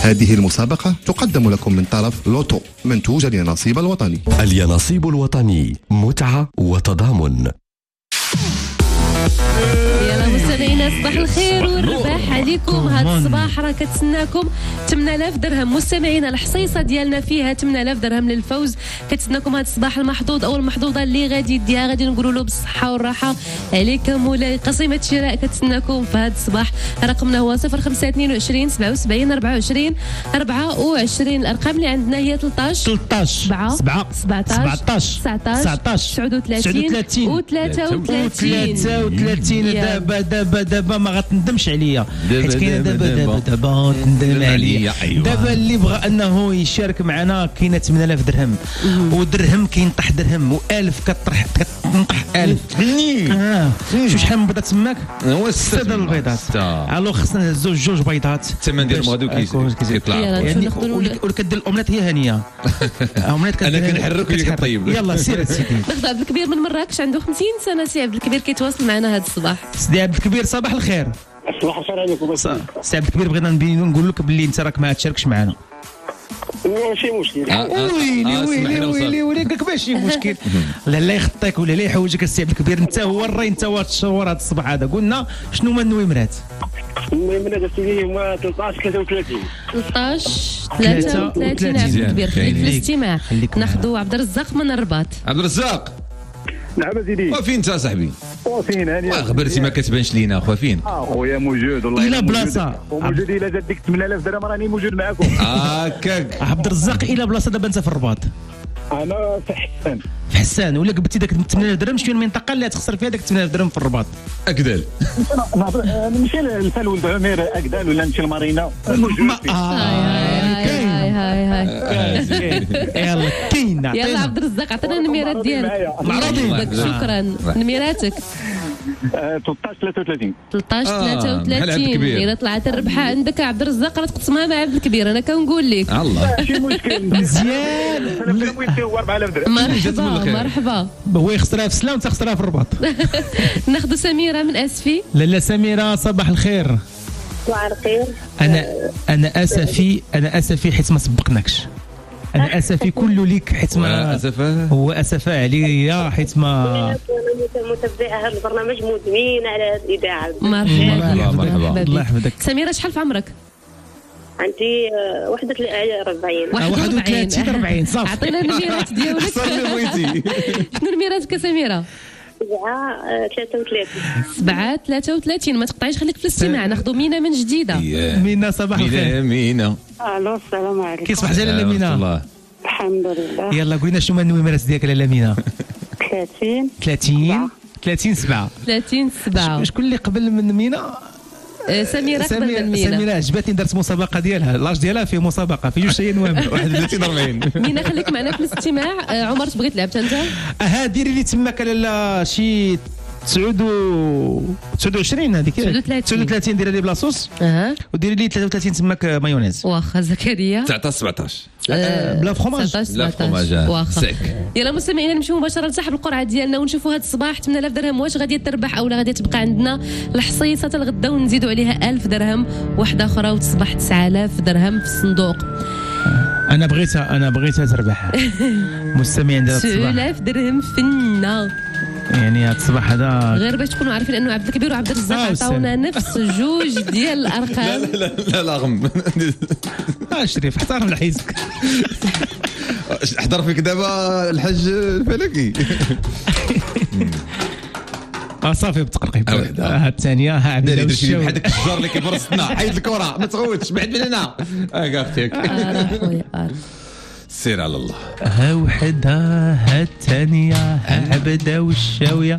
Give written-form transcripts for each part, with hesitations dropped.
هذه المسابقة تقدم لكم من طرف لوتو منتوج اليانصيب الوطني. اليانصيب الوطني، متعة وتضامن. يلا مستمعينا صباح الخير والرباح عليكم. هذا الصباح راه كتسناكم 8000 درهم. مستمعينا الحصيصه ديالنا فيها 8000 درهم للفوز. كتسناكم هذا الصباح المحظوظ او المحظوظه اللي غادي يديها غادي نقولوا له بالصحه والراحه عليك مولاي. قسيمه شراء كتسناكم في هذا الصباح. رقمنا هو 0522 77 24 24. الارقام اللي عندنا هي 13 7 17 19 39 و 33. دابا ما غتندمش عليا، حيت كاينه دابا تندم عليا. دابا اللي بغى انه يشارك معنا كاينه 8000 درهم، ودرهم كينطح درهم، و1000 كتنطح 1000. شوف شحال من بيضه تماك؟ هو 6 ديال البيضات. الو خصنا نهزو جوج بيضات. الثمن ديالهم غادو كيطلع يعني وكدير الاومليت هي هانيه. اومليت انا كنحرك وهي كطيب. يلا سير سيدي. ناخذ عبد الكبير من مراكش عنده 50 سنه. سي عبد الكبير كيتواصل معنا هذا الصباح. سيدي عبد الكبير صباح الخير. صباح الخير عليكم. سي عبد الكبير بغينا نقول لك باللي انت راك ما تشاركش معنا. ماشي مشكل. ويلي قالك ماشي مشكل. لا يخطيك ولا لا يحوجك السي عبد الكبير. انت هو الراي، انت هو الشوار هذا الصباح هذا. قلنا شنو هما النويمرات؟ النويمرات السيدي هما 13 33 عبد الكبير. خليك في الاستماع. ناخذوا عبد الرزاق من الرباط. عبد الرزاق نعم سيدي. وفين انت صاحبي؟ وفين هاني خبرتي ما كتبانش لينا اخويا. فين خويا موجود والله الى بلاصه موجود. الا جات ديك 8000 درهم راني موجود معكم. هكاك عبد الرزاق الى بلاصه. دابا انت في الرباط. انا في حسان. في حسان. ولا قبلتي داك 8000 درهم شنو المنطقه اللي تخسر فيها داك 8000 درهم في الرباط؟ اكدال. نمشي للفال ولد عمير اكدال ولا نمشي لمارينا موجود. هاي يلا كاينه. يلا عبد الرزاق عطينا النميرات ديالك. معروضين. شكرا. نميراتك 13 33 الا طلعت الربحه عندك عبد الرزاق راه تقسمها مع عبد الكبير. انا كنقول لك الله ماشي مشكل. مزيان. 4000 درهم. مرحبا. هو يخسرها في سلام وانت تخسرها في الرباط. ناخذ سميره من اسفي. لا سميره صباح الخير. صباح الخير. انا اسفي حيت ما سبقناكش. انا اسفي كله ليك حيت ما هو اسفه عليا حيت ما انا متابعه هذا البرنامج مدمنه على هذه الاذاعه. مرحبا. الله يحفظك. سميره شحال في عمرك؟ عندي 41 40 صافي. عطينا النميرات ديالك. شنو نميراتك سميره؟ 7 33. ما تقطعيش خليك في الاستماع. ناخذ مينا من جديده. مينا صباح الخير. مينا الو السلام عليكم. كيف صباح لاله مينا؟ الحمد لله. يلا قولنا شنو هما النويمرات ديالك لاله مينا؟ 30 7. شكون اللي قبل من مينا؟ سميره قبل من مينا. سميره عجبتني درت مسابقه ديالها. لاج ديالها فيه مسابقه في 2 نوفمبر 31 40. مينا خليك معنا في الاستماع. عمر تبغي تلعب انت؟ ديري لي تماك لاله شي 29 هذيك 39 ديري لي بلاصوص. وديري لي 33 تماك مايونيز. واخا زكريا 17 بلا فخوماج. لا فخوماج واخا. يلا مستمعينا نمشيو مباشره لسحب القرعه ديالنا ونشوفوا هذا الصباح 8000 درهم واش غادي تربح او لا غادي تبقى عندنا الحصيصه الغدا ونزيدوا عليها 1000 درهم واحده اخرى وتصبح 9000 درهم في الصندوق. انا بغيتها تربح. مستمعين ديال الصباح 9000 درهم فينا. يعني هذا الصباح هذا غير باش تكونوا عارفين انه عبد الكبير وعبد الرزاق عطاونا نفس جوج ديال الارقام. لا غم شريف احترم لحيزك. احضر فيك دابا الحج الفلكي. صافي بتقرقيب. الثانيه عبد الشاوي بحال الشجار اللي كيبرصنا. حيد الكره ما تغوتش بعد من هنا. اختيك سير على الله. ها وحدها الثانيه عبده والشاويه.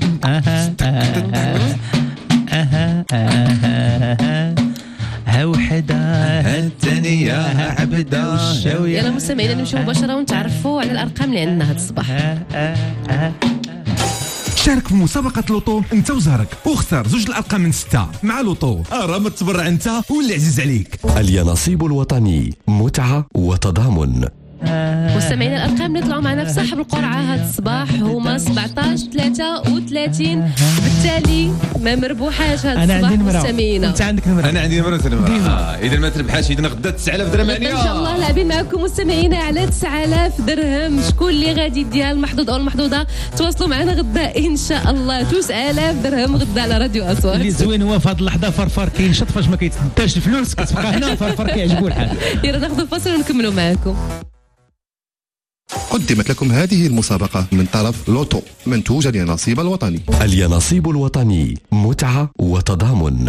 ها وحدها الثانيه عبده والشاويه. يلا مستمعينا نمشيو مباشره ونتعرفوا على الارقام اللي عندنا هذا الصباح. شارك في مسابقة لوطو انت وزهرك واختار 2 الارقام من 6 مع لوطو. راه ما تبرع انت واللي عزيز عليك. اليانصيب الوطني، متعة وتضامن. مستمعينا الارقام اللي طلعوا معنا في صاحب القرعه هذا الصباح هما 17 33. بالتالي ما مربوحاش هذا الصباح مستمعينا. انت عندك نمره؟ انا عندي نمره. اذا ما تربحاش اذا غدا 9000 درهم ان شاء الله لاعبين معكم مستمعينا على 9000 درهم. شكون اللي غادي يديها المحظوظ او المحظوظه؟ تواصلوا معنا غدا ان شاء الله. 9000 درهم غدا على راديو اصوات. اللي زوين هو في هذه اللحظه فرفر كينشط فاش ما كيتداش الفلوس كتبقى هنا فرفر كيعجبو الحال. يلا ناخذ الفاصل ونكملوا معكم. قدمت لكم هذه المسابقة من طرف لوتو منتوج اليانصيب الوطني. اليانصيب الوطني، متعة وتضامن.